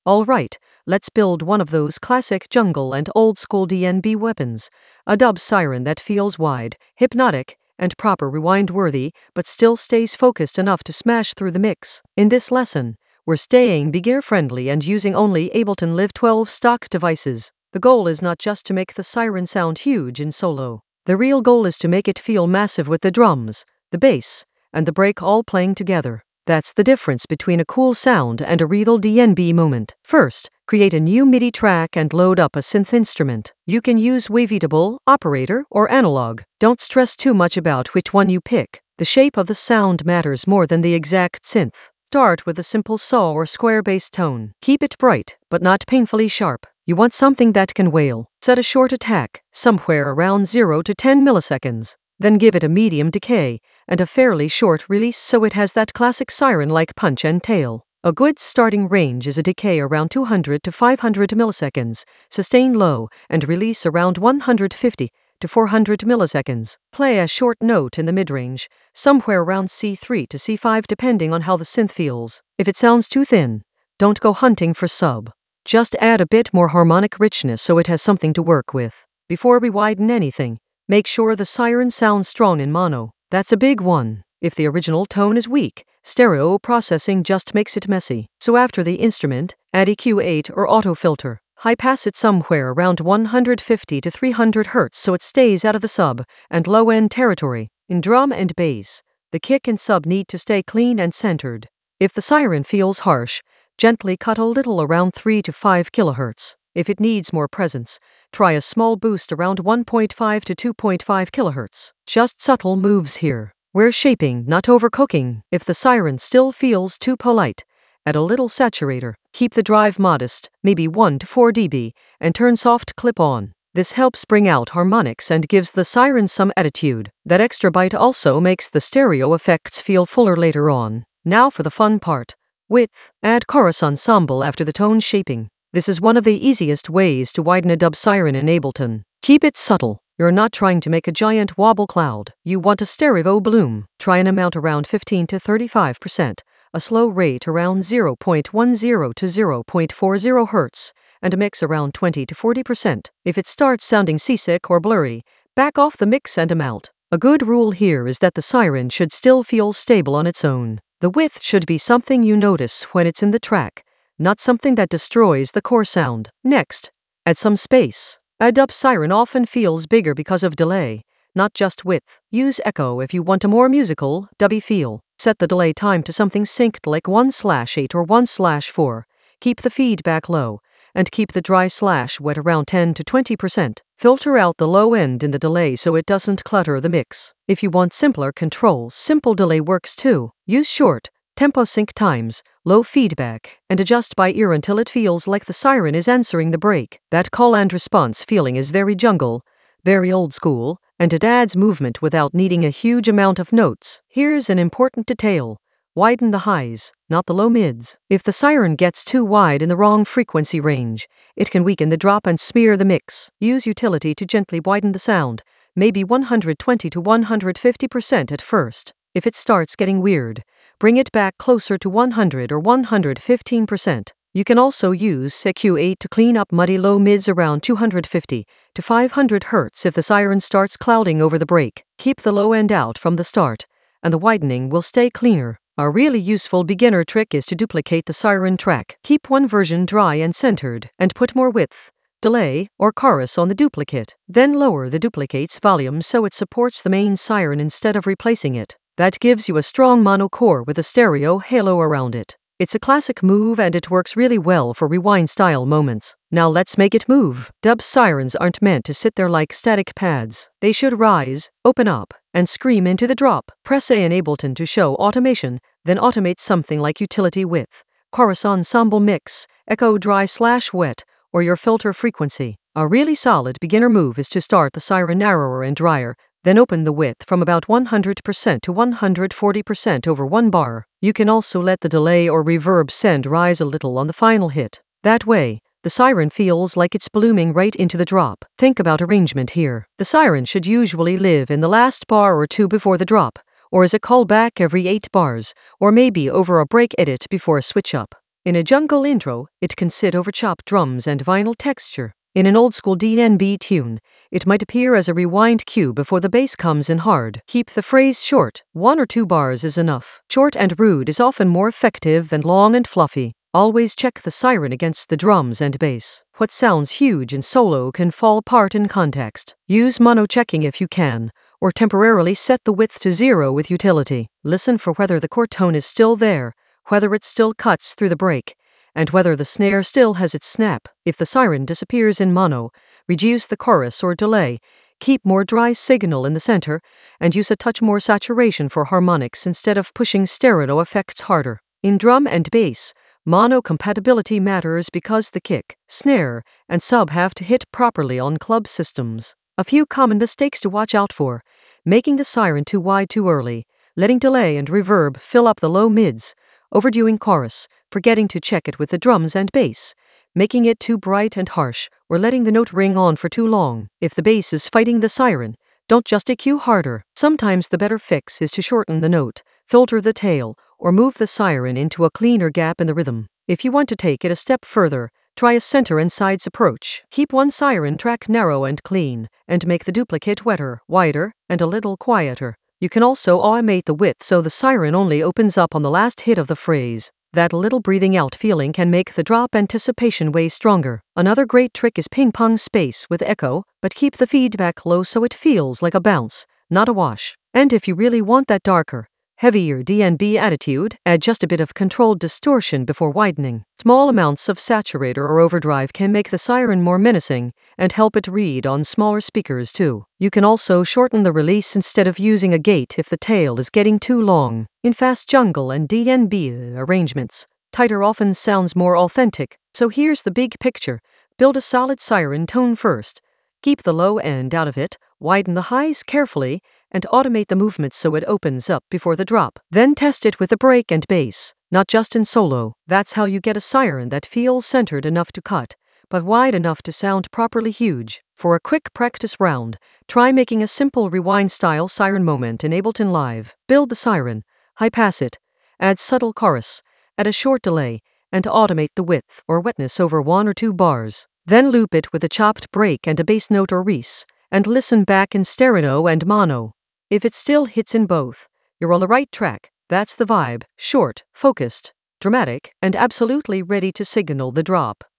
Alright, let's build one of those classic jungle and old school DNB weapons. A dub siren that feels wide, hypnotic, and proper rewind worthy, but still stays focused enough to smash through the mix. In this lesson, we're staying beginner friendly and using only Ableton Live 12 stock devices. The goal is not just to make the siren sound huge in solo. The real goal is to make it feel massive with the drums, the bass, and the break all playing together. That's the difference between a cool sound and a real DNB moment. First, create a new MIDI track and load up a synth instrument. You can use Wavetable, Operator, or Analog. Don't stress too much about which one you pick. The shape of the sound matters more than the exact synth. Start with a simple saw or square bass tone. Keep it bright, but not painfully sharp. You want something that can wail. Set a short attack, somewhere around 0 to 10 milliseconds. Then give it a medium decay and a fairly short release so it has that classic siren-like punch and tail. A good starting range is a decay around 200 to 500 milliseconds, sustain low, and release around 150 to 400 milliseconds. Play a short note in the mid-range, somewhere around C3 to C5 depending on how the synth feels. If it sounds too thin, don't go hunting for sub. Just add a bit more harmonic richness so it has something to work with. Before we widen anything, make sure the siren sounds strong in mono. That's a big one. If the original tone is weak, stereo processing just makes it messy. So after the instrument, add EQ8 or auto filter. High pass it somewhere around 150 to 300 Hz so it stays out of the sub and low-end territory. In drum and bass, the kick and sub need to stay clean and centered. If the siren feels harsh, gently cut a little around 3 to 5 kHz. If it needs more presence, try a small boost around 1.5 to 2.5 kHz. Just subtle moves here. We're shaping, not overcooking. If the siren still feels too polite, add a little saturator. Keep the drive modest, maybe 1 to 4 dB, and turn soft clip on. This helps bring out harmonics and gives the siren some attitude. That extra bite also makes the stereo effects feel fuller later on. Now for the fun part. Width. Add chorus ensemble after the tone shaping. This is one of the easiest ways to widen a dub siren in Ableton. Keep it subtle. You're not trying to make a giant wobble cloud. You want a stereo bloom. Try an amount around 15 to 35%, a slow rate around 0.10 to 0.40 Hz, and a mix around 20 to 40%. If it starts sounding seasick or blurry, back off the mix and amount. A good rule here is that the siren should still feel stable on its own. The width should be something you notice when it's in the track, not something that destroys the core sound. Next, add some space. A dub siren often feels bigger because of delay, not just width. Use echo if you want a more musical, dubby feel. Set the delay time to something synced like 1/8 or 1/4. Keep the feedback low, and keep the dry/wet around 10 to 20%. Filter out the low end in the delay so it doesn't clutter the mix. If you want simpler control, simple delay works too. Use short, tempo sync times, low feedback, and adjust by ear until it feels like the siren is answering the break. That call and response feeling is very jungle, very old school, and it adds movement without needing a huge amount of notes. Here's an important detail. Widen the highs, not the low mids. If the siren gets too wide in the wrong frequency range, it can weaken the drop and smear the mix. Use utility to gently widen the sound, maybe 120 to 150% at first. If it starts getting weird, bring it back closer to 100 or 115%. You can also use EQ8 to clean up muddy low mids around 250 to 500 Hz if the siren starts clouding over the break. Keep the low end out from the start, and the widening will stay cleaner. A really useful beginner trick is to duplicate the siren track. Keep one version dry and centered, and put more width, delay, or chorus on the duplicate. Then lower the duplicate's volume so it supports the main siren instead of replacing it. That gives you a strong mono core with a stereo halo around it. It's a classic move and it works really well for rewind-style moments. Now let's make it move. Dub sirens aren't meant to sit there like static pads. They should rise, open up, and scream into the drop. Press A in Ableton to show automation, then automate something like utility width, chorus ensemble mix, echo dry/wet, or your filter frequency. A really solid beginner move is to start the siren narrower and drier, then open the width from about 100% to 140% over 1 bar. You can also let the delay or reverb send rise a little on the final hit. That way, the siren feels like it's blooming right into the drop. Think about arrangement here. The siren should usually live in the last bar or two before the drop, or as a callback every 8 bars, or maybe over a break edit before a switch up. In a jungle intro, it can sit over chopped drums and vinyl texture. In an old-school DnB tune, it might appear as a rewind cue before the bass comes in hard. Keep the phrase short. 1 or 2 bars is enough. Short and rude is often more effective than long and fluffy. Always check the siren against the drums and bass. What sounds huge in solo can fall apart in context. Use mono checking if you can, or temporarily set the width to 0 with utility. Listen for whether the chord tone is still there, whether it still cuts through the break, and whether the snare still has its snap. If the siren disappears in mono, reduce the chorus or delay. Keep more dry signal in the center, and use a touch more saturation for harmonics instead of pushing stereo effects harder. In drum and bass, mono compatibility matters because the kick, snare, and sub have to hit properly on club systems. A few common mistakes to watch out for: making the siren too wide too early, letting delay and reverb fill up the low mids, overdoing chorus, forgetting to check it with the drums and bass, making it too bright and harsh, or letting the note ring on for too long. If the bass is fighting the siren, don't just EQ harder. Sometimes the better fix is to shorten the note, filter the tail, or move the siren into a cleaner gap in the rhythm. If you want to take it a step further, try a center and sides approach. Keep one siren track narrow and clean, and make the duplicate wetter, wider, and a little quieter. You can also automate the width so the siren only opens up on the last hit of the phrase. That little breathing out feeling can make the drop anticipation way stronger. Another great trick is ping-pong space with echo, but keep the feedback low so it feels like a bounce, not a wash. And if you really want that darker, heavier DnB attitude, add just a bit of controlled distortion before widening. Small amounts of saturator or overdrive can make the siren more menacing and help it read on smaller speakers too. You can also shorten the release instead of using a gate if the tail is getting too long. In fast jungle and DnB arrangements, tighter often sounds more authentic. So here's the big picture. Build a solid siren tone first. Keep the low end out of it, widen the highs carefully, and automate the movement so it opens up before the drop. Then test it with the break and bass, not just in solo. That's how you get a siren that feels centered enough to cut, but wide enough to sound properly huge. For a quick practice round, try making a simple rewind-style siren moment in Ableton Live. Build the siren, high-pass it, add subtle chorus, add a short delay, and automate the width or wetness over 1 or 2 bars. Then loop it with a chopped break and a bass note or res, and listen back in stereo and mono. If it still hits in both, you're on the right track. That's the vibe: short, focused, dramatic, and absolutely ready to signal the drop.